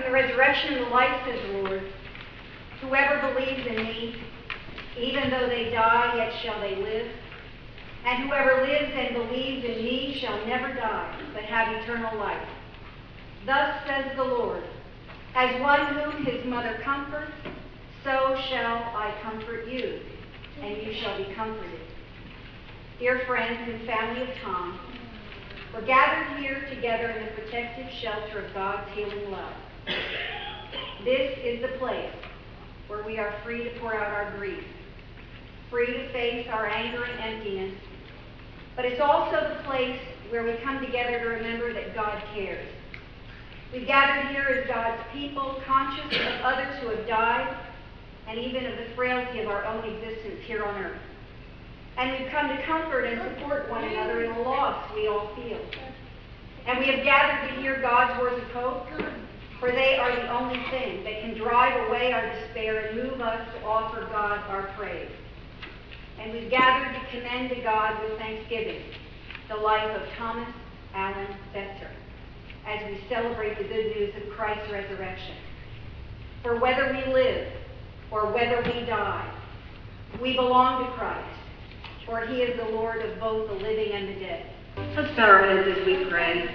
the resurrection and the life, says the Lord. Whoever believes in me, even though they die, yet shall they live. And whoever lives and believes in me shall never die, but have eternal life. Thus says the Lord, as one whom his mother comforts, so shall I comfort you, and you shall be comforted. Dear friends and family of Tom, we're gathered here together in the protective shelter of God's healing love. This is the place where we are free to pour out our grief, free to face our anger and emptiness, but it's also the place where we come together to remember that God cares. We've gathered here as God's people, conscious of others who have died, and even of the frailty of our own existence here on earth. And we've come to comfort and support one another in the loss we all feel. And we have gathered to hear God's words of hope, for they are the only thing that can drive away our despair and move us to offer God our praise. And we've gathered to commend to God with thanksgiving the life of Thomas Allen Fetzer as we celebrate the good news of Christ's resurrection. For whether we live or whether we die, we belong to Christ, for he is the Lord of both the living and the dead. Let's bow our heads as we pray.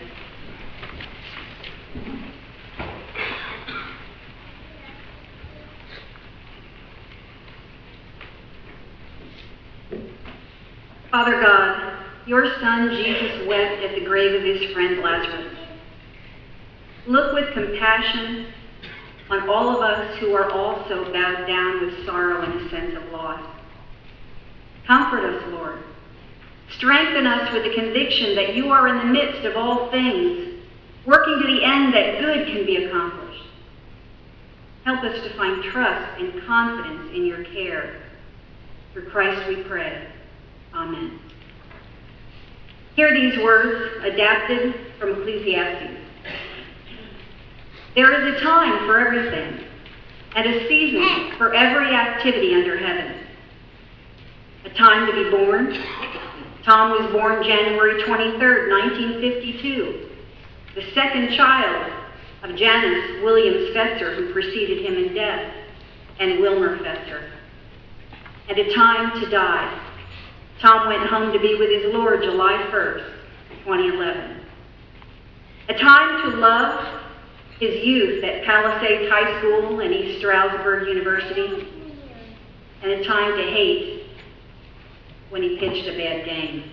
Father God, your Son Jesus wept at the grave of his friend Lazarus. Look with compassion on all of us who are also bowed down with sorrow and a sense of loss. Comfort us, Lord. Strengthen us with the conviction that you are in the midst of all things, working to the end that good can be accomplished. Help us to find trust and confidence in your care. Through Christ we pray. Amen. Hear these words adapted from Ecclesiastes. There is a time for everything, and a season for every activity under heaven. A time to be born. Tom was born January 23rd, 1952, the second child of Janice Williams Fetzer, who preceded him in death, and Wilmer Fetzer. And a time to die. Tom went home to be with his Lord July 1st, 2011. A time to love his youth at Palisades High School and East Stroudsburg University, and a time to hate when he pitched a bad game.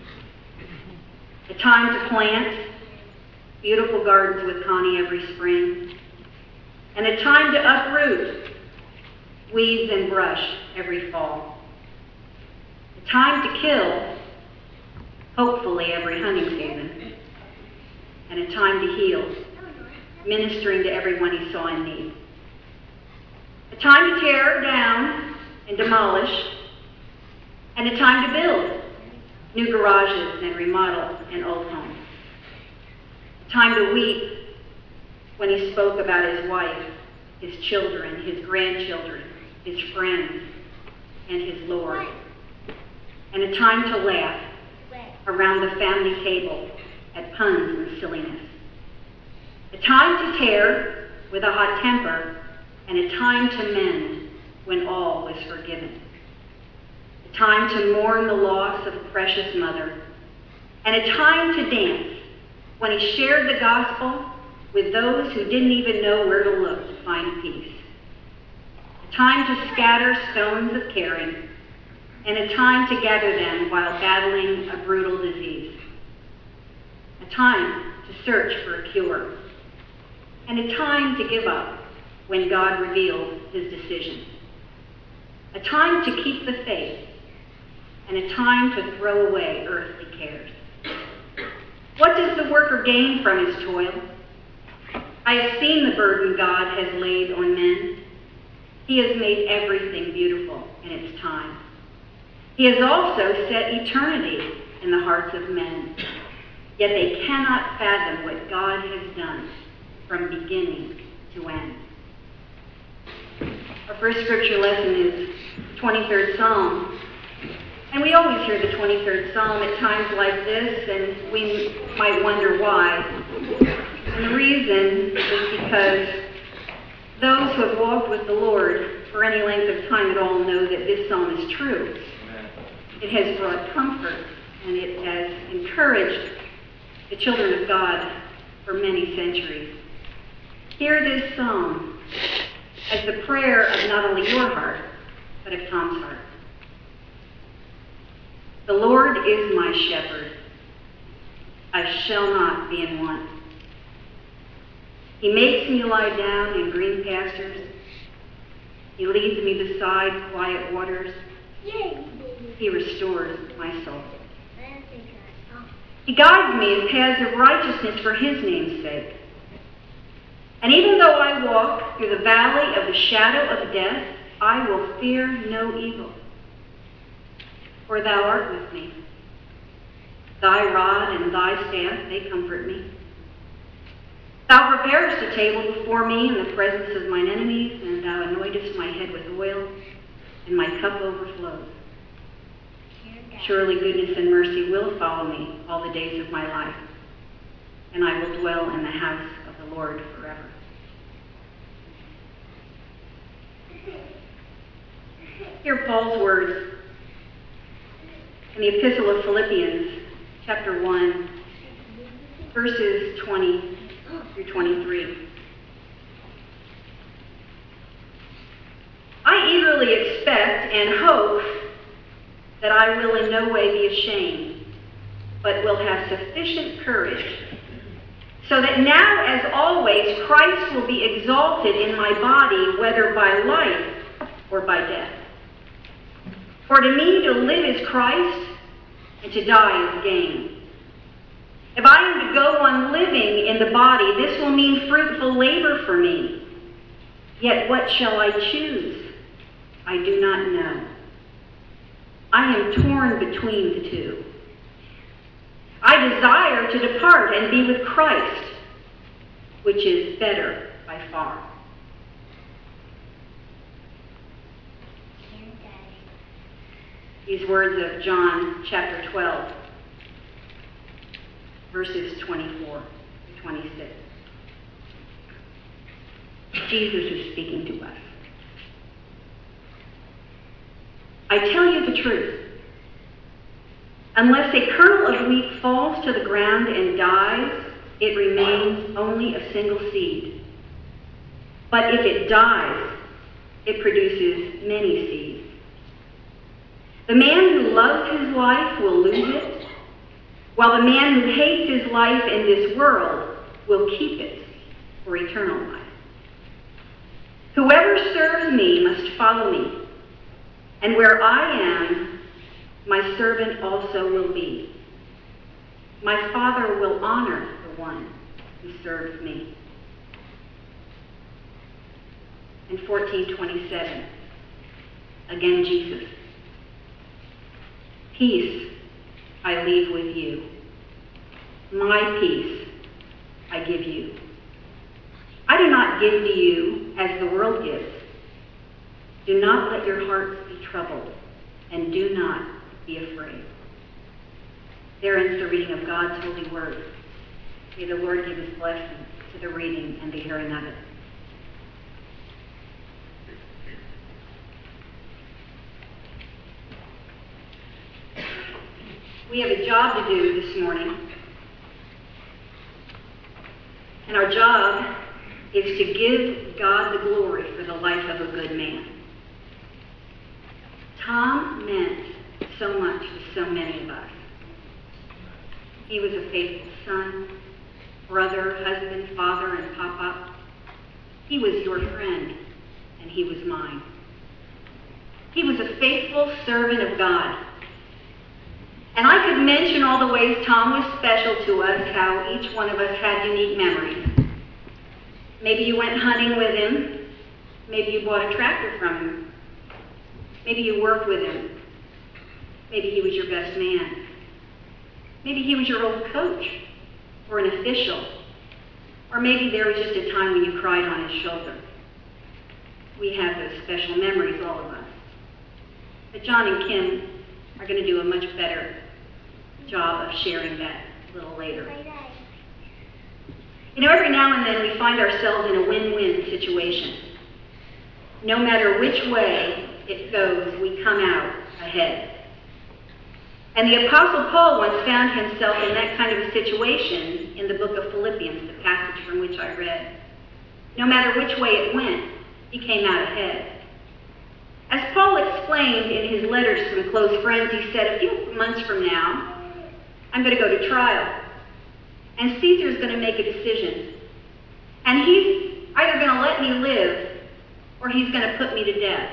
A time to plant beautiful gardens with Connie every spring, and a time to uproot weeds and brush every fall. A time to kill, hopefully every hunting season, and a time to heal, ministering to everyone he saw in need. A time to tear down and demolish, and a time to build new garages and remodel an old home. A time to weep when he spoke about his wife, his children, his grandchildren, his friends, and his Lord. And a time to laugh around the family table at puns and silliness. A time to tear with a hot temper, and a time to mend when all was forgiven. A time to mourn the loss of a precious mother, and a time to dance when he shared the gospel with those who didn't even know where to look to find peace. A time to scatter stones of caring, and a time to gather them while battling a brutal disease. A time to search for a cure, and a time to give up when God reveals his decision. A time to keep the faith, and a time to throw away earthly cares. What does the worker gain from his toil? I have seen the burden God has laid on men. He has made everything beautiful in its time. He has also set eternity in the hearts of men, yet they cannot fathom what God has done from beginning to end. Our first scripture lesson is 23rd Psalm. And we always hear the 23rd Psalm at times like this, and we might wonder why. And the reason is because those who have walked with the Lord for any length of time at all know that this psalm is true. Amen. It has brought comfort, and it has encouraged the children of God for many centuries. Hear this psalm as the prayer of not only your heart, but of Tom's heart. The Lord is my shepherd. I shall not be in want. He makes me lie down in green pastures. He leads me beside quiet waters. He restores my soul. He guides me in paths of righteousness for his name's sake. And even though I walk through the valley of the shadow of death, I will fear no evil. For thou art with me. Thy rod and thy staff, they comfort me. Thou preparest a table before me in the presence of mine enemies, and thou anointest my head with oil, and my cup overflows. Surely goodness and mercy will follow me all the days of my life, and I will dwell in the house of the Lord forever. Hear Paul's words in the Epistle of Philippians, chapter 1, verses 20 through 23. I eagerly expect and hope that I will in no way be ashamed, but will have sufficient courage, so that now, as always, Christ will be exalted in my body, whether by life or by death. For to me to live is Christ, and to die is gain. If I am to go on living in the body, this will mean fruitful labor for me. Yet what shall I choose? I do not know. I am torn between the two. I desire to depart and be with Christ, which is better by far. These words of John chapter 12, verses 24 to 26. Jesus is speaking to us. I tell you the truth. Unless a kernel of wheat falls to the ground and dies, it remains only a single seed. But if it dies, it produces many seeds. The man who loves his life will lose it, while the man who hates his life in this world will keep it for eternal life. Whoever serves me must follow me, and where I am, my servant also will be. My Father will honor the one who serves me. In 14:27, again Jesus. Peace I leave with you. My peace I give you. I do not give to you as the world gives. Do not let your hearts be troubled, and do not be afraid. There ends the reading of God's holy word. May the Lord give his blessing to the reading and the hearing of it. We have a job to do this morning, and our job is to give God the glory for the life of a good man. Tom meant so much to so many of us. He was a faithful son, brother, husband, father, and papa. He was your friend, and he was mine. He was a faithful servant of God. And I could mention all the ways Tom was special to us, how each one of us had unique memories. Maybe you went hunting with him. Maybe you bought a tractor from him. Maybe you worked with him. Maybe he was your best man. Maybe he was your old coach or an official. Or maybe there was just a time when you cried on his shoulder. We have those special memories, all of us. But John and Kim are going to do a much better job of sharing that a little later. You know, every now and then we find ourselves in a win-win situation. no matter which way it goes, we come out ahead. And the Apostle Paul once found himself in that kind of a situation in the book of Philippians, the passage from which I read. No matter which way it went, he came out ahead. As Paul explained in his letters to the close friends, he said, a few months from now, I'm going to go to trial. And Caesar's going to make a decision. And he's either going to let me live or he's going to put me to death.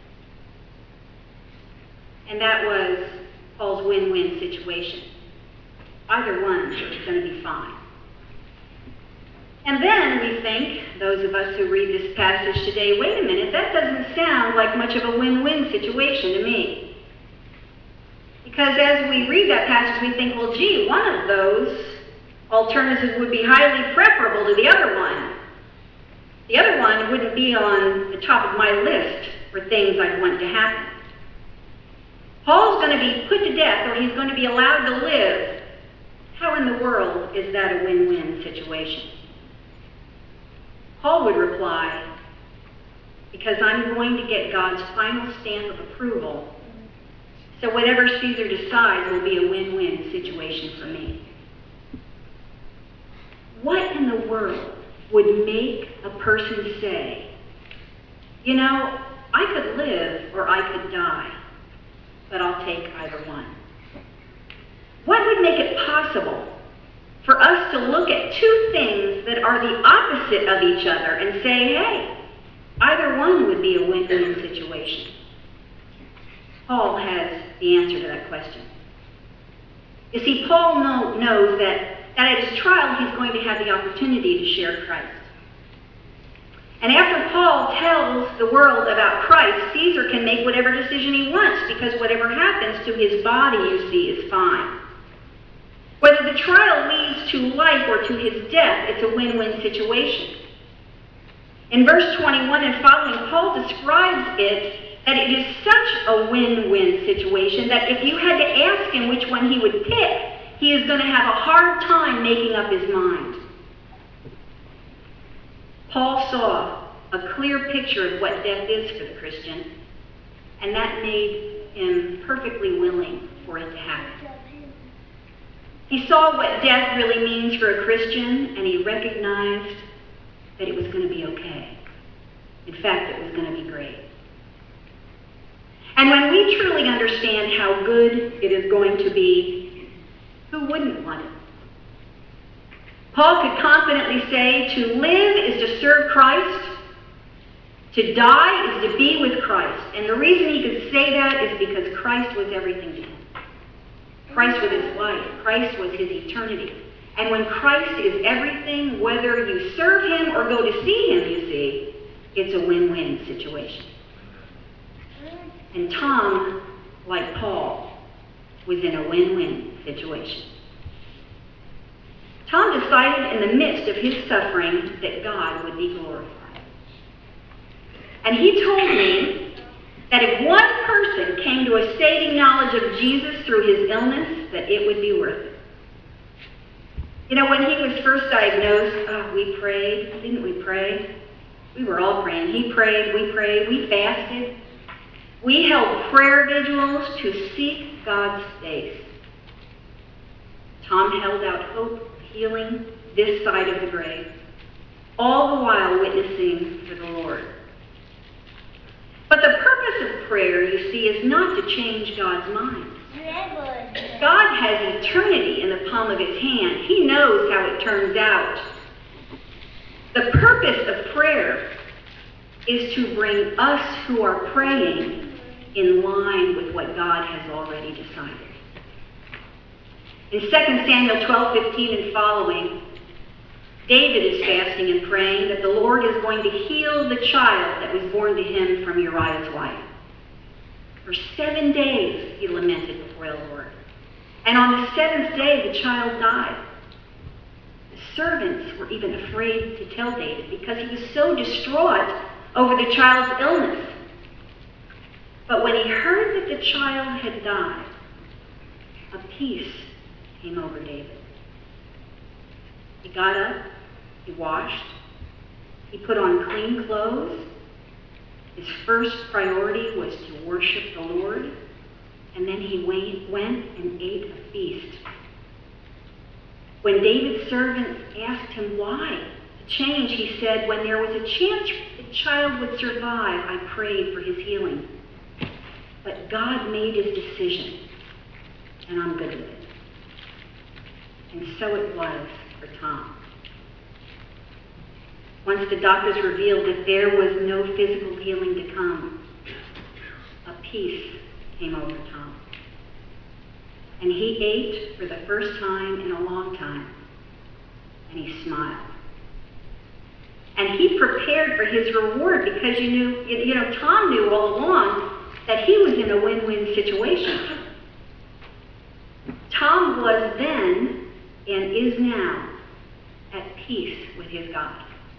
And that was Paul's win-win situation. Either one is going to be fine. And then we think, those of us who read this passage today, wait a minute, that doesn't sound like much of a win-win situation to me. Because as we read that passage, we think, well, gee, one of those alternatives would be highly preferable to the other one. The other one wouldn't be on the top of my list for things I'd want to happen. Paul's going to be put to death, or he's going to be allowed to live. How in the world is that a win-win situation? Paul would reply, because I'm going to get God's final stamp of approval, so whatever Caesar decides will be a win-win situation for me. What in the world would make a person say, you know, I could live or I could die, but I'll take either one? What would make it possible for us to look at two things that are the opposite of each other and say, hey, either one would be a win-win situation? Paul has the answer to that question. You see, Paul knows that at his trial he's going to have the opportunity to share Christ. And after Paul tells the world about Christ, Caesar can make whatever decision he wants, because whatever happens to his body, you see, is fine. Whether the trial leads to life or to his death, it's a win-win situation. In verse 21 and following, Paul describes it that it is such a win-win situation that if you had to ask him which one he would pick, he is going to have a hard time making up his mind. Paul saw a clear picture of what death is for the Christian, and that made him perfectly willing for it to happen. He saw what death really means for a Christian, and he recognized that it was going to be okay. In fact, it was going to be great. And when we truly understand how good it is going to be, who wouldn't want it? Paul could confidently say, to live is to serve Christ, to die is to be with Christ. And the reason he could say that is because Christ was everything to him. Christ was his life. Christ was his eternity. And when Christ is everything, whether you serve him or go to see him, you see, it's a win-win situation. And Tom, like Paul, was in a win-win situation. Tom decided in the midst of his suffering that God would be glorified. And he told me that if one person came to a saving knowledge of Jesus through his illness, that it would be worth it. You know, when he was first diagnosed, we prayed. Didn't we pray? We were all praying. He prayed, we fasted. We held prayer vigils to seek God's face. Tom held out hope of healing this side of the grave, all the while witnessing for the Lord. But the purpose of prayer, you see, is not to change God's mind. God has eternity in the palm of his hand. He knows how it turns out. The purpose of prayer is to bring us who are praying in line with what God has already decided. In 2 Samuel 12:15 and following, David is fasting and praying that the Lord is going to heal the child that was born to him from Uriah's wife. For 7 days he lamented before the Lord. And on the 7th day the child died. The servants were even afraid to tell David because he was so distraught over the child's illness. But when he heard that the child had died, a peace came over David. He got up, he washed, he put on clean clothes, His first priority was to worship the Lord, and then he went and ate a feast. When David's servants asked him why the change, he said, when there was a chance the child would survive, I prayed for his healing. But God made his decision, and I'm good with it. And so it was for Tom. Once the doctors revealed that there was no physical healing to come, a peace came over Tom. And he ate for the first time in a long time, and he smiled. And he prepared for his reward because Tom knew all along that he was in a win-win situation. Tom was then and is now at peace with his God.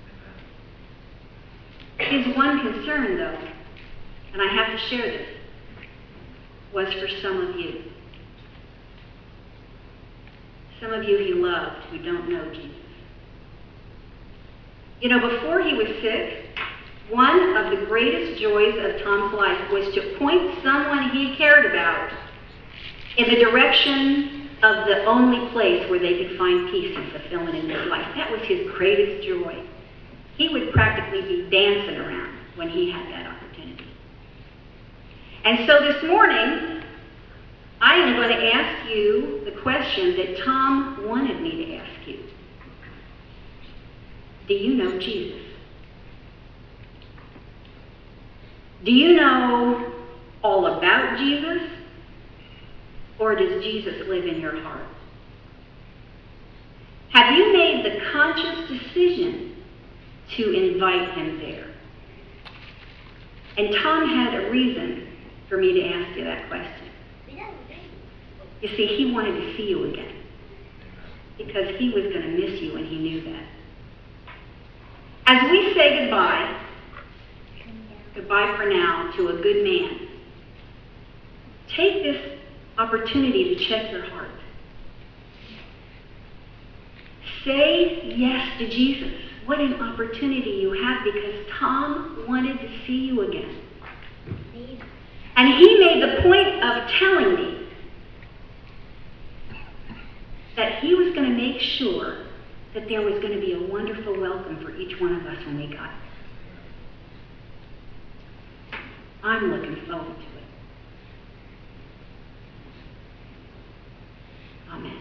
His one concern, though, and I have to share this, was for some of you. Some of you he loved who don't know Jesus. Before he was sick, one of the greatest joys of Tom's life was to point someone he cared about in the direction of the only place where they could find peace and fulfillment in their life. That was his greatest joy. He would practically be dancing around when he had that opportunity. And so this morning, I am going to ask you the question that Tom wanted me to ask you. Do you know Jesus? Do you know all about Jesus? Or does Jesus live in your heart? Have you made the conscious decision to invite him there? And Tom had a reason for me to ask you that question. You see, he wanted to see you again because he was going to miss you and he knew that. As we say goodbye for now to a good man, take this opportunity to check your heart. Say yes to Jesus. What an opportunity you have because Tom wanted to see you again. And he made the point of telling me that he was going to make sure that there was going to be a wonderful welcome for each one of us when we got there. I'm looking forward to it. Amen.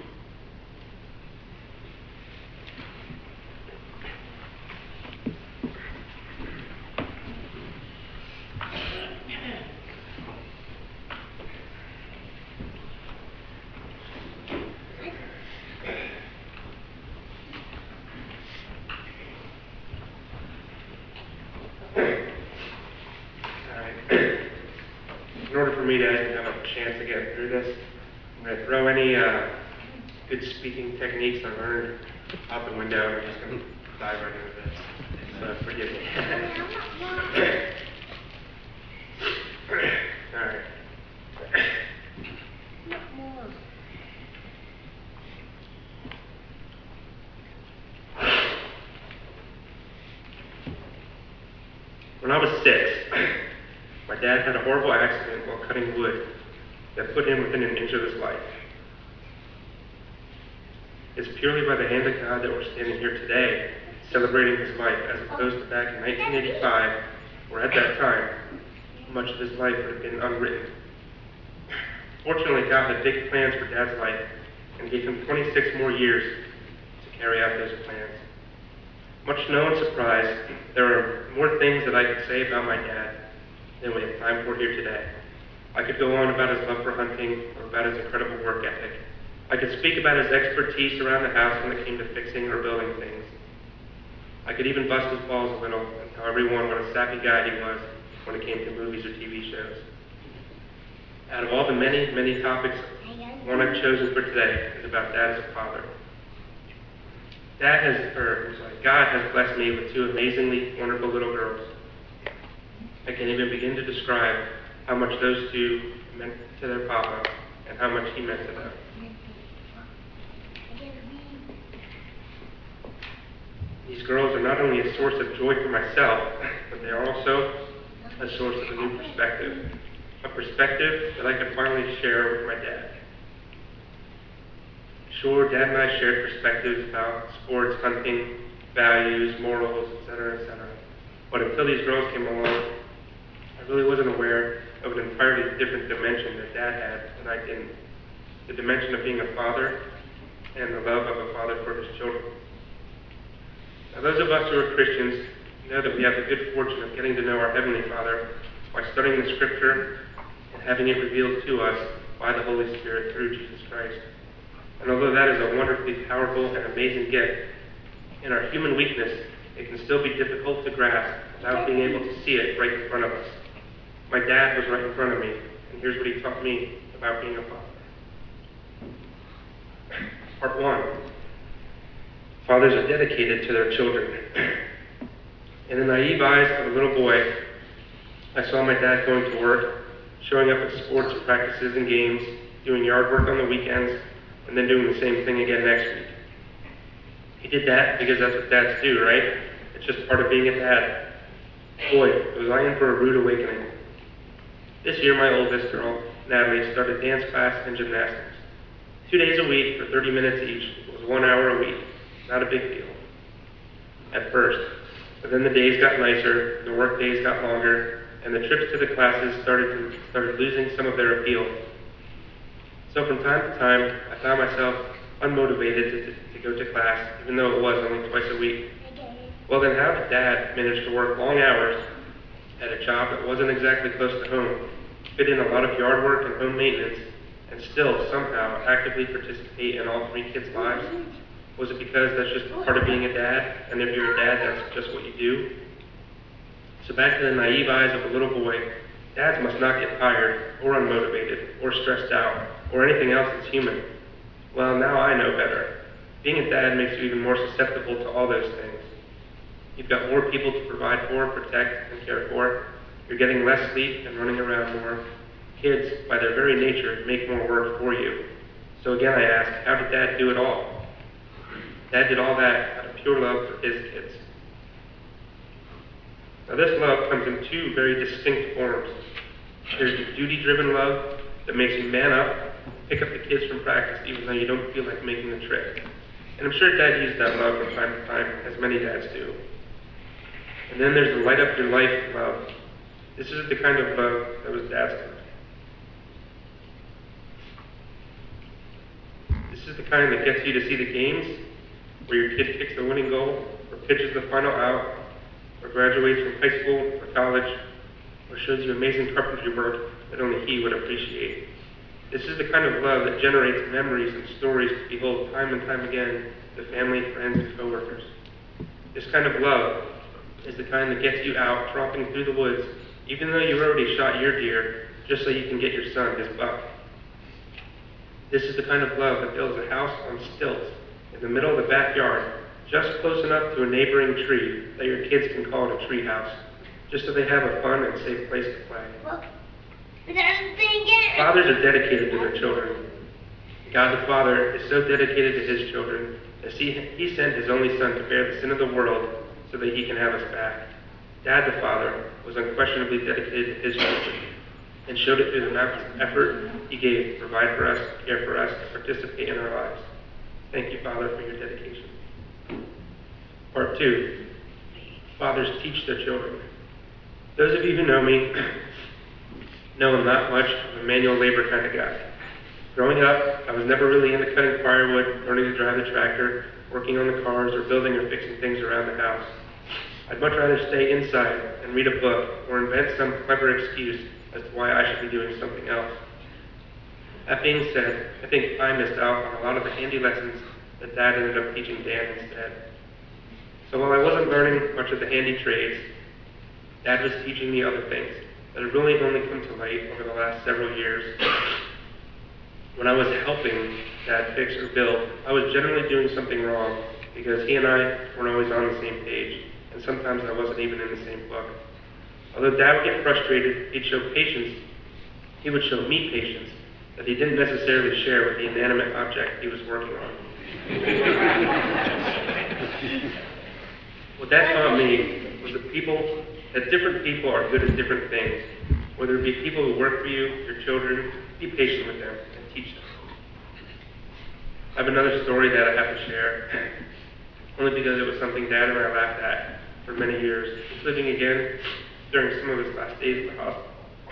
In order for me to have a chance to get through this, I'm going to throw any good speaking techniques I learned out the window, and I'm just going to dive right into this. So forgive me. All right. When I was 6, my dad had a horrible accident while cutting wood that put him within an inch of his life. It's purely by the hand of God that we're standing here today, celebrating his life, as opposed to back in 1985, where at that time, much of his life would have been unwritten. Fortunately, God had big plans for Dad's life and gave him 26 more years to carry out those plans. Much to no one's surprise, there are more things that I could say about my dad than we have time for here today. I could go on about his love for hunting or about his incredible work ethic. I could speak about his expertise around the house when it came to fixing or building things. I could even bust his balls a little and tell everyone what a sappy guy he was when it came to movies or TV shows. Out of all the many, many topics, one I've chosen for today is about Dad as a father. God has blessed me with 2 amazingly wonderful little girls. I can't even begin to describe how much those 2 meant to their papa and how much he meant to them. These girls are not only a source of joy for myself, but they are also a source of a new perspective. A perspective that I could finally share with my dad. Sure, Dad and I shared perspectives about sports, hunting, values, morals, etc., etc. But until these girls came along, I really wasn't aware of an entirely different dimension that Dad had that I didn't. The dimension of being a father and the love of a father for his children. Now, those of us who are Christians know that we have the good fortune of getting to know our Heavenly Father by studying the Scripture and having it revealed to us by the Holy Spirit through Jesus Christ. And although that is a wonderfully powerful and amazing gift, in our human weakness, it can still be difficult to grasp without being able to see it right in front of us. My dad was right in front of me, and here's what he taught me about being a father. Part 1. Fathers are dedicated to their children. In the naive eyes of a little boy, I saw my dad going to work, showing up at sports practices and games, doing yard work on the weekends, and then doing the same thing again next week. He did that because that's what dads do, right? It's just part of being a dad. Boy, was I in for a rude awakening. This year, my oldest girl, Natalie, started dance class and gymnastics. 2 days a week for 30 minutes each. It was 1 hour a week. Not a big deal at first. But then the days got nicer, the work days got longer, and the trips to the classes started losing some of their appeal. So from time to time, I found myself unmotivated to go to class, even though it was only twice a week. Well, then how did Dad manage to work long hours at a job that wasn't exactly close to home, fit in a lot of yard work and home maintenance, and still somehow actively participate in all 3 kids' lives? Was it because that's just part of being a dad, and if you're a dad, that's just what you do? So back to the naive eyes of a little boy, dads must not get tired, or unmotivated, or stressed out, or anything else that's human. Well, now I know better. Being a dad makes you even more susceptible to all those things. You've got more people to provide for, protect, and care for. You're getting less sleep and running around more. Kids, by their very nature, make more work for you. So again, I ask, how did Dad do it all? Dad did all that out of pure love for his kids. Now this love comes in 2 very distinct forms. There's the duty-driven love that makes you man up, pick up the kids from practice even though you don't feel like making the trip. And I'm sure Dad used that love from time to time, as many dads do. And then there's the light up your life love. This is the kind of love that was Dad's love. This is the kind that gets you to see the games, where your kid kicks the winning goal, or pitches the final out, or graduates from high school or college, or shows you amazing carpentry work that only he would appreciate. This is the kind of love that generates memories and stories to behold time and time again to family, friends, and coworkers. This kind of love is the kind that gets you out tromping through the woods, even though you already shot your deer, just so you can get your son his buck. This is the kind of love that builds a house on stilts in the middle of the backyard, just close enough to a neighboring tree that your kids can call it a tree house, just so they have a fun and safe place to play. Fathers are dedicated to their children. God the Father is so dedicated to his children that he sent his only Son to bear the sin of the world so that he can have us back. Dad the Father was unquestionably dedicated to his children and showed it through the effort he gave to provide for us, care for us, and participate in our lives. Thank you, Father, for your dedication. Part 2. Fathers teach their children. Those of you who know me know I'm not much of a manual labor kind of guy. Growing up, I was never really into cutting firewood, learning to drive the tractor, working on the cars, or building or fixing things around the house. I'd much rather stay inside and read a book or invent some clever excuse as to why I should be doing something else. That being said, I think I missed out on a lot of the handy lessons that Dad ended up teaching Dan instead. So while I wasn't learning much of the handy trades, Dad was teaching me other things that have really only come to light over the last several years. When I was helping Dad fix or build, I was generally doing something wrong because he and I weren't always on the same page, and sometimes I wasn't even in the same book. Although Dad would get frustrated, he'd show patience. He would show me patience that he didn't necessarily share with the inanimate object he was working on. What Dad taught me was that people that different people are good at different things. Whether it be people who work for you, your children, be patient with them and teach them. I have another story that I have to share, only because it was something Dad and I laughed at for many years. He's living again during some of his last days in the hospital.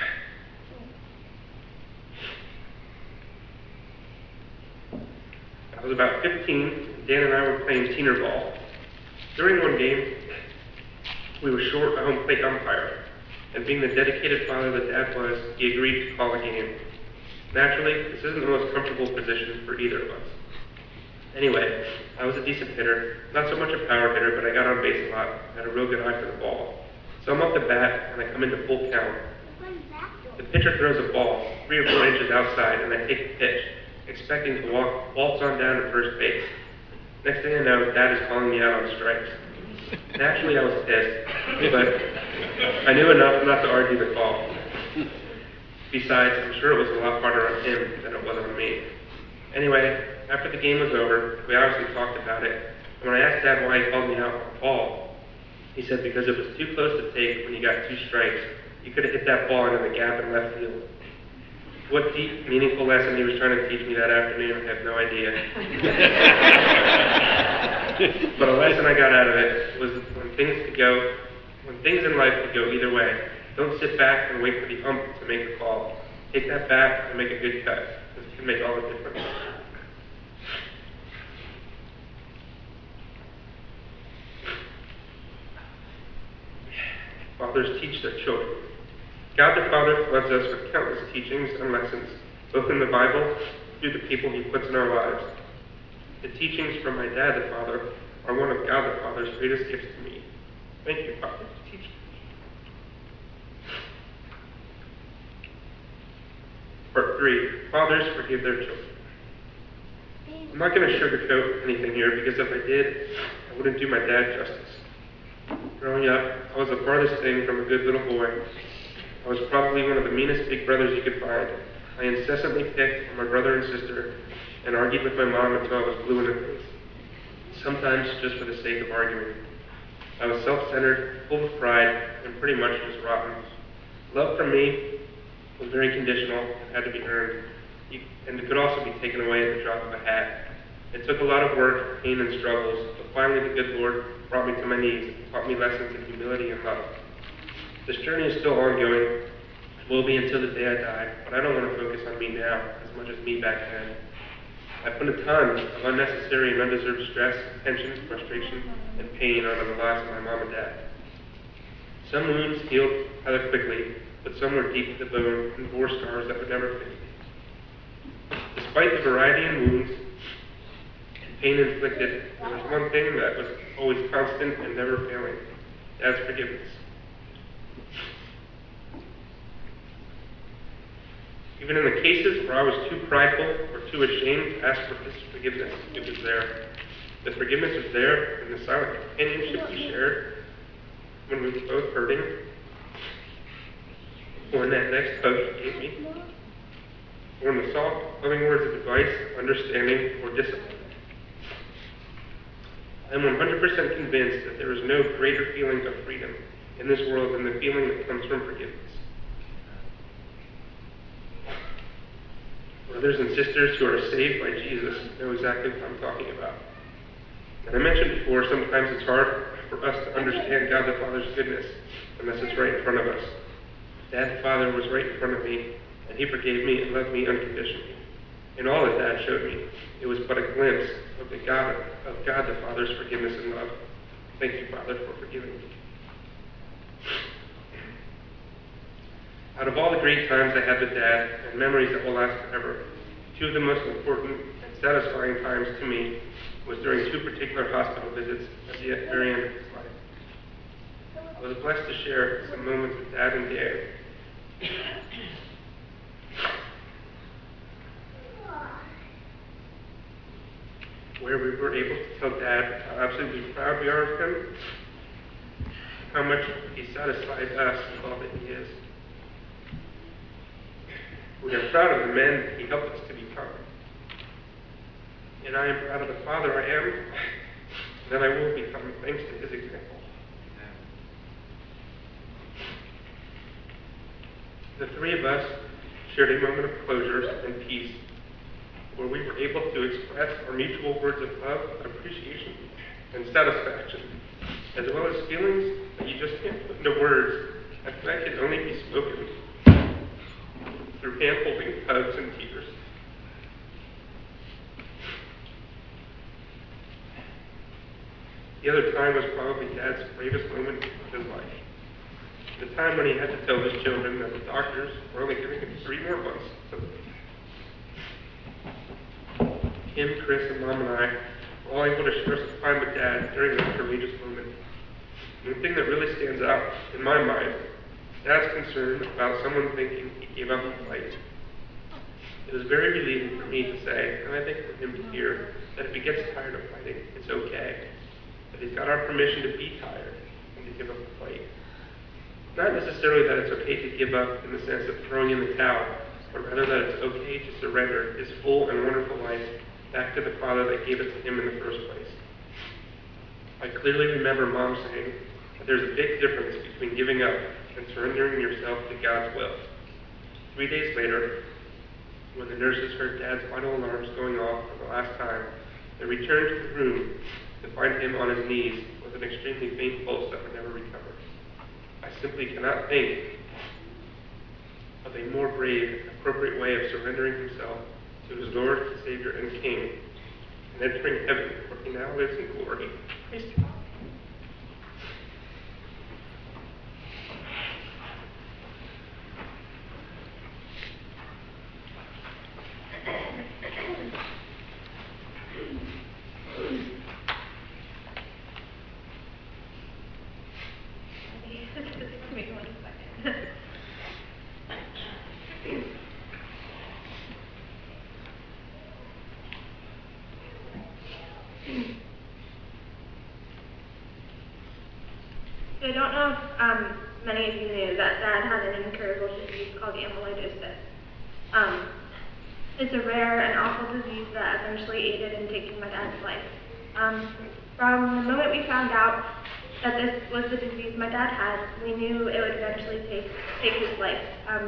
I was about 15, and Dan and I were playing teener ball. During one game, we were short a home plate umpire, and being the dedicated father that Dad was, he agreed to call the game. Naturally, this isn't the most comfortable position for either of us. Anyway, I was a decent hitter, not so much a power hitter, but I got on base a lot, had a real good eye for the ball. So I'm up to bat, and I come into full count. The pitcher throws a ball 3 or 4 inches outside, and I take the pitch, expecting to waltz on down to first base. Next thing I know, Dad is calling me out on strikes. Naturally, I was pissed, but I knew enough not to argue the call. Besides, I'm sure it was a lot harder on him than it was on me. Anyway, after the game was over, we obviously talked about it, and when I asked Dad why he called me out on the ball, he said because it was too close to take when you got 2 strikes. You could have hit that ball into the gap in left field. What deep, meaningful lesson he was trying to teach me that afternoon, I have no idea. But a lesson I got out of it was when things in life could go either way, don't sit back and wait for the ump to make a call. Take that bat and make a good cut. This can make all the difference. Fathers teach their children. God the Father floods us with countless teachings and lessons, both in the Bible and through the people he puts in our lives. The teachings from my Dad the Father are one of God the Father's greatest gifts to me. Thank you, Father, for teaching me. Part 3. Fathers forgive their children. I'm not going to sugarcoat anything here, because if I did, I wouldn't do my dad justice. Growing up, I was the farthest thing from a good little boy. I was probably one of the meanest big brothers you could find. I incessantly picked on my brother and sister and argued with my mom until I was blue in the face, sometimes just for the sake of arguing. I was self-centered, full of pride, and pretty much was rotten. Love from me was very conditional and had to be earned, and it could also be taken away at the drop of a hat. It took a lot of work, pain, and struggles, but finally the good Lord brought me to my knees and taught me lessons in humility and love. This journey is still ongoing, will be until the day I die, but I don't want to focus on me now as much as me back then. I put a ton of unnecessary and undeserved stress, tension, frustration, and pain onto the lives of my mom and dad. Some wounds healed rather quickly, but some were deep to the bone and bore scars that would never fade. Despite the variety in wounds and pain inflicted, there was one thing that was always constant and never failing: Dad's forgiveness. Even in the cases where I was too prideful or too ashamed to ask for his forgiveness, it was there. The forgiveness was there in the silent companionship we shared when we were both hurting, or in that next hug he gave me, or in the soft, loving words of advice, understanding, or discipline. I am 100% convinced that there is no greater feeling of freedom in this world than the feeling that comes from forgiveness. Brothers and sisters who are saved by Jesus know exactly what I'm talking about. And I mentioned before, sometimes it's hard for us to understand God the Father's goodness unless it's right in front of us. Dad the Father was right in front of me, and he forgave me and loved me unconditionally. In all that Dad showed me, it was but a glimpse of God the Father's forgiveness and love. Thank you, Father, for forgiving me. Out of all the great times I had with Dad, and memories that will last forever, 2 of the most important and satisfying times to me was during 2 particular hospital visits at the very end of his life. I was blessed to share some moments with Dad and Dan. Where we were able to tell Dad how absolutely proud we are of him, how much he satisfied us with all that he is. We are proud of the men he helped us to become. And I am proud of the father I am, and that I will become thanks to his example. The three of us shared a moment of closure and peace, where we were able to express our mutual words of love, appreciation, and satisfaction, as well as feelings that you just can't put into words, and that can only be spoken through hand-holding, hugs, and tears. The other time was probably Dad's bravest moment of his life. The time when he had to tell his children that the doctors were only giving him 3 more months to live. Kim, Chris, and Mom and I were all able to share some time with Dad during that courageous moment. And the thing that really stands out in my mind, Dad's concern about someone thinking he gave up the fight. It was very relieving for me to say, and I think for him to hear, that if he gets tired of fighting, it's okay. That he's got our permission to be tired and to give up the fight. Not necessarily that it's okay to give up in the sense of throwing in the towel, but rather that it's okay to surrender his full and wonderful life back to the Father that gave it to him in the first place. I clearly remember Mom saying that there's a big difference between giving up and surrendering yourself to God's will. 3 days later, when the nurses heard Dad's vital alarms going off for the last time, they returned to the room to find him on his knees with an extremely faint pulse that would never recover. I simply cannot think of a more brave, appropriate way of surrendering himself to his Lord, Savior, and King, and entering heaven, where he now lives in glory. Praise God. So I don't know if many of you knew that Dad had an incurable disease called amyloidosis. It's a rare and awful disease that eventually aided in taking my dad's life. From the moment we found out that this was the disease my dad had, we knew it would eventually take his life.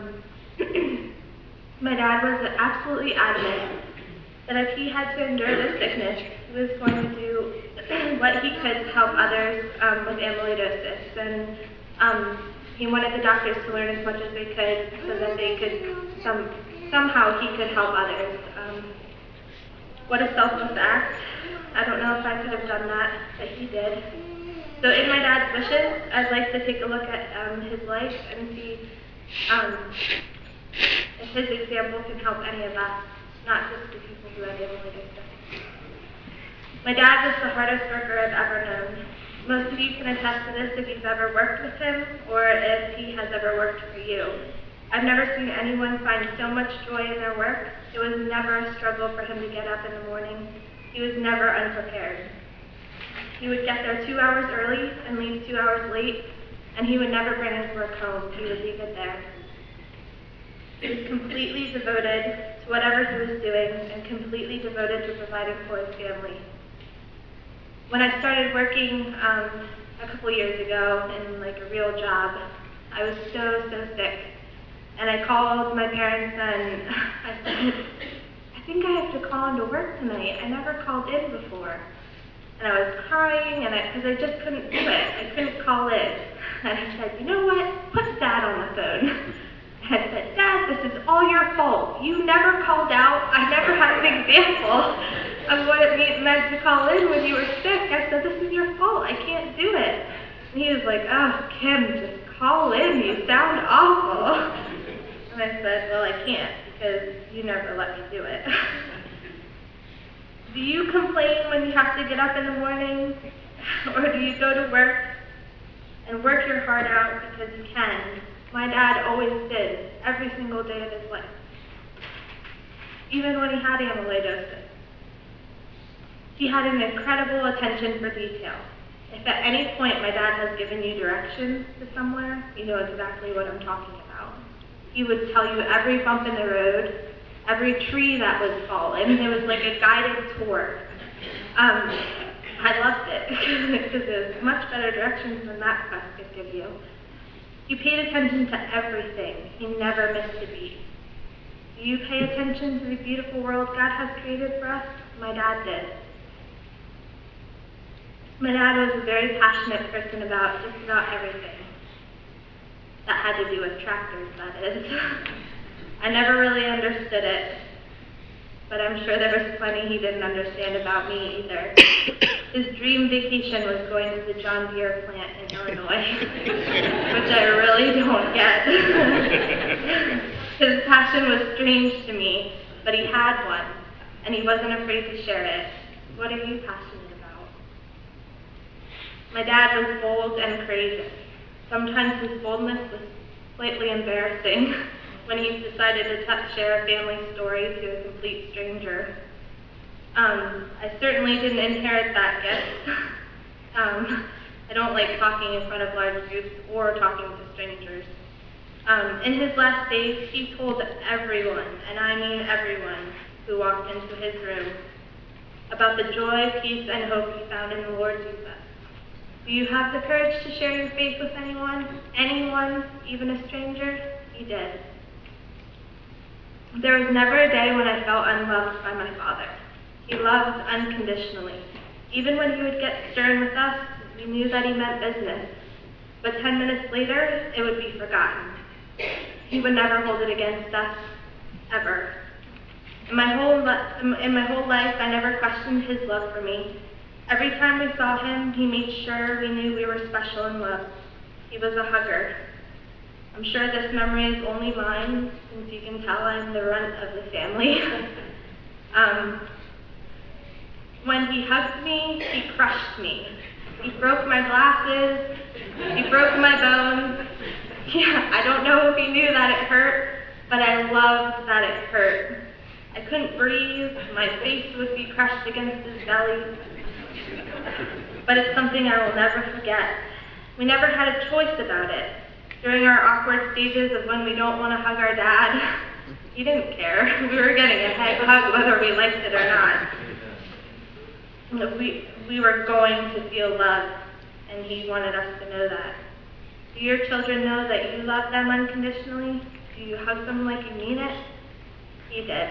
My dad was absolutely adamant that if he had to endure this sickness, he was going to do what he could to help others with amyloidosis. And he wanted the doctors to learn as much as they could so that they could, somehow he could help others. What a selfless act. I don't know if I could have done that, but he did. So in my dad's wishes, I'd like to take a look at his life and see if his example can help any of us, not just the people who have amyloidosis. My dad was the hardest worker I've ever known. Most of you can attest to this if you've ever worked with him or if he has ever worked for you. I've never seen anyone find so much joy in their work. It was never a struggle for him to get up in the morning. He was never unprepared. He would get there 2 hours early and leave 2 hours late, and he would never bring his work home. He would leave it there. He was completely devoted to whatever he was doing and completely devoted to providing for his family. When I started working a couple years ago in like a real job, I was so sick. And I called my parents and I said, I think I have to call into work tonight. I never called in before. And I was crying because I just couldn't do it. I couldn't call in. And I said, you know what? Put Dad on the phone. And I said, Dad, this is all your fault. You never called out. I never had an example of what it meant to call in when you were sick. I said, this is your fault. I can't do it. And he was like, oh, Kim, just call in. You sound awful. And I said, well, I can't because you never let me do it. Do you complain when you have to get up in the morning? Or do you go to work and work your heart out because you can? My dad always did, every single day of his life. Even when he had amyloidosis. He had an incredible attention for detail. If at any point my dad has given you directions to somewhere, you know exactly what I'm talking about. He would tell you every bump in the road, every tree that was fallen. It was like a guided tour. I loved it because it was much better directions than that quest could give you. He paid attention to everything. He never missed a beat. Do you pay attention to the beautiful world God has created for us? My dad did. My dad was a very passionate person about just about everything. That had to do with tractors, that is. I never really understood it, but I'm sure there was plenty he didn't understand about me either. His dream vacation was going to the John Deere plant in Illinois, which I really don't get. His passion was strange to me, but he had one, and he wasn't afraid to share it. What are you passionate about? My dad was bold and courageous. Sometimes his boldness was slightly embarrassing when he decided to share a family story to a complete stranger. I certainly didn't inherit that gift. I don't like talking in front of large groups or talking to strangers. In his last days, he told everyone, and I mean everyone, who walked into his room about the joy, peace, and hope he found in the Lord Jesus. Do you have the courage to share your faith with anyone? Anyone, even a stranger? He did. There was never a day when I felt unloved by my father. He loved unconditionally. Even when he would get stern with us, we knew that he meant business. But 10 minutes later, it would be forgotten. He would never hold it against us, ever. In my whole life, I never questioned his love for me. Every time we saw him, he made sure we knew we were special and loved. He was a hugger. I'm sure this memory is only mine, since you can tell I'm the runt of the family. When he hugged me, he crushed me. He broke my glasses. He broke my bones. Yeah, I don't know if he knew that it hurt, but I loved that it hurt. I couldn't breathe. My face would be crushed against his belly. But it's something I will never forget. We never had a choice about it. During our awkward stages of when we don't want to hug our dad, he didn't care. We were getting a hug whether we liked it or not. We were going to feel love, and he wanted us to know that. Do your children know that you love them unconditionally? Do you hug them like you mean it? He did.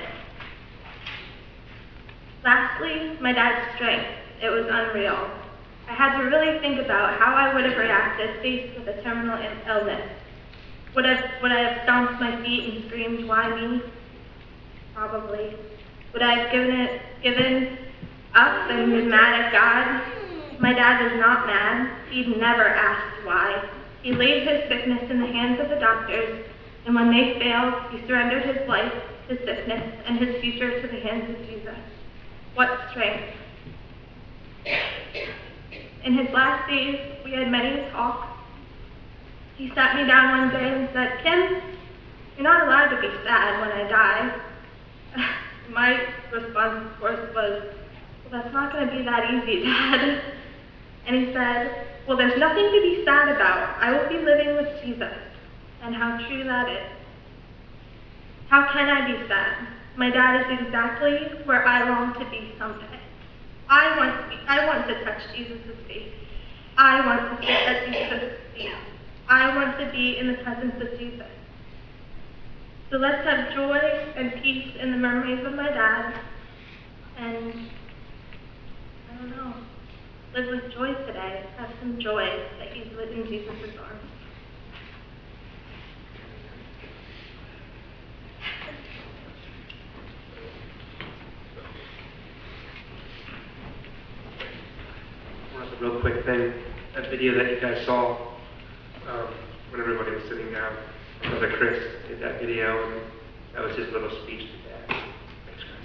Lastly, my dad's strength. It was unreal. I had to really think about how I would have reacted faced with a terminal illness. Would I have stomped my feet and screamed, "Why me?" Probably. Would I have given up and been mad at God? My dad was not mad. He'd never asked why. He laid his sickness in the hands of the doctors, and when they failed, he surrendered his life, his sickness, and his future to the hands of Jesus. What strength! In his last days, we had many talks. He sat me down one day and said, "Kim, you're not allowed to be sad when I die." My response, of course, was, "Well, that's not going to be that easy, Dad." And he said, "Well, there's nothing to be sad about. I will be living with Jesus." And how true that is. How can I be sad? My dad is exactly where I long to be someday. I want to touch Jesus' face. I want to sit at Jesus' feet. I want to be in the presence of Jesus. So let's have joy and peace in the memories of my dad. And, I don't know, live with joy today. Have some joy that he's in Jesus' arms. Real quick thing, that video that you guys saw when everybody was sitting down, Brother Chris did that video, and that was his little speech to Dad. Thanks, Chris.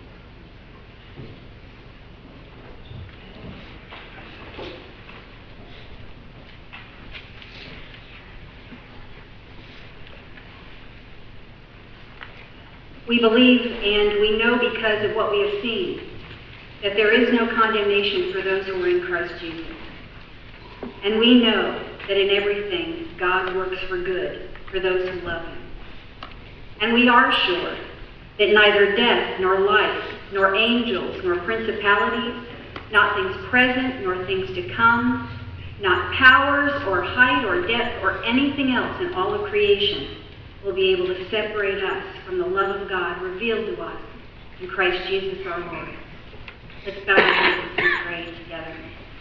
We believe and we know because of what we have seen that there is no condemnation for those who are in Christ Jesus. And we know that in everything God works for good for those who love him. And we are sure that neither death nor life, nor angels, nor principalities, not things present nor things to come, Not powers or height or depth or anything else in all of creation will be able to separate us from the love of God revealed to us in Christ Jesus our Lord. Let's bow our heads and pray together.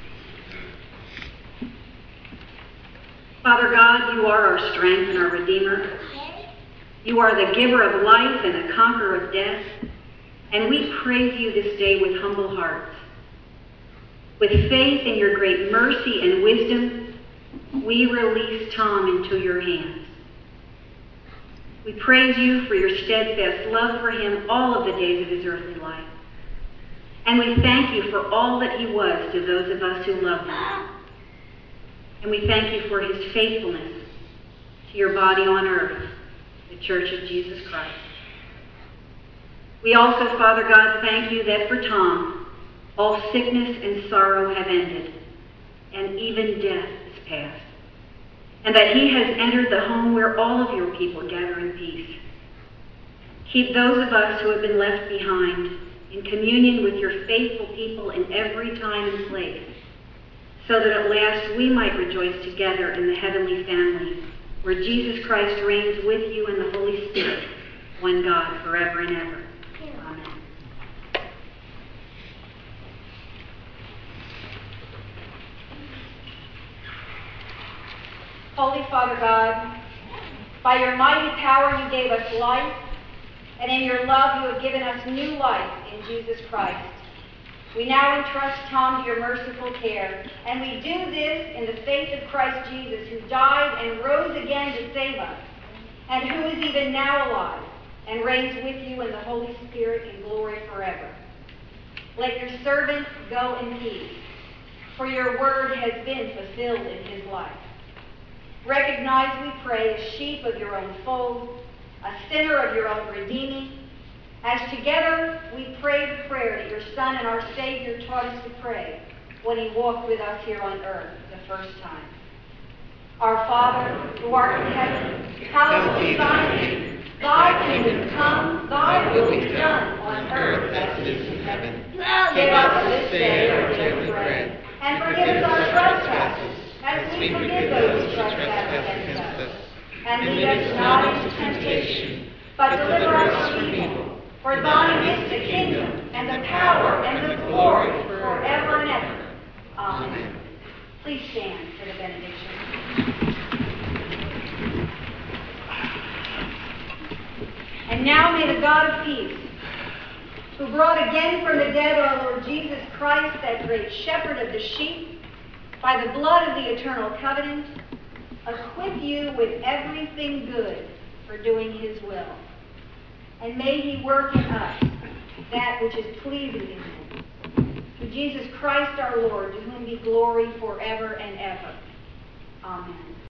Father God, you are our strength and our Redeemer. You are the giver of life and the conqueror of death. And we praise you this day with humble hearts. With faith in your great mercy and wisdom, we release Tom into your hands. We praise you for your steadfast love for him all of the days of his earthly life. And we thank you for all that he was to those of us who love him. And we thank you for his faithfulness to your body on earth, the Church of Jesus Christ. We also, Father God, thank you that for Tom, all sickness and sorrow have ended, and even death is past, and that he has entered the home where all of your people gather in peace. Keep those of us who have been left behind in communion with your faithful people in every time and place, so that at last we might rejoice together in the heavenly family, where Jesus Christ reigns with you in the Holy Spirit, one God, forever and ever. Amen. Holy Father God, by your mighty power you gave us life, and in your love you have given us new life in Jesus Christ. We now entrust Tom to your merciful care, and we do this in the faith of Christ Jesus, who died and rose again to save us, and who is even now alive and reigns with you in the Holy Spirit in glory forever. Let your servant go in peace, for your word has been fulfilled in his life. Recognize, we pray, a sheep of your own fold, a sinner of your own redeeming, as together we pray the prayer that your Son and our Savior taught us to pray when he walked with us here on earth the first time. Our Father, who art in heaven, hallowed be thy name. Thy kingdom come, thy will be done on earth as it is in heaven. Give us this day our daily bread, and forgive us our trespasses, as we forgive those who trespass against us. And lead us not into temptation, but deliver us from evil. For thine is the kingdom, and the power, and the glory, forever and ever. Amen. Please stand for the benediction. And now may the God of peace, who brought again from the dead our Lord Jesus Christ, that great shepherd of the sheep, by the blood of the eternal covenant, equip you with everything good for doing his will. And may he work in us that which is pleasing in him. Through Jesus Christ our Lord, to whom be glory forever and ever. Amen.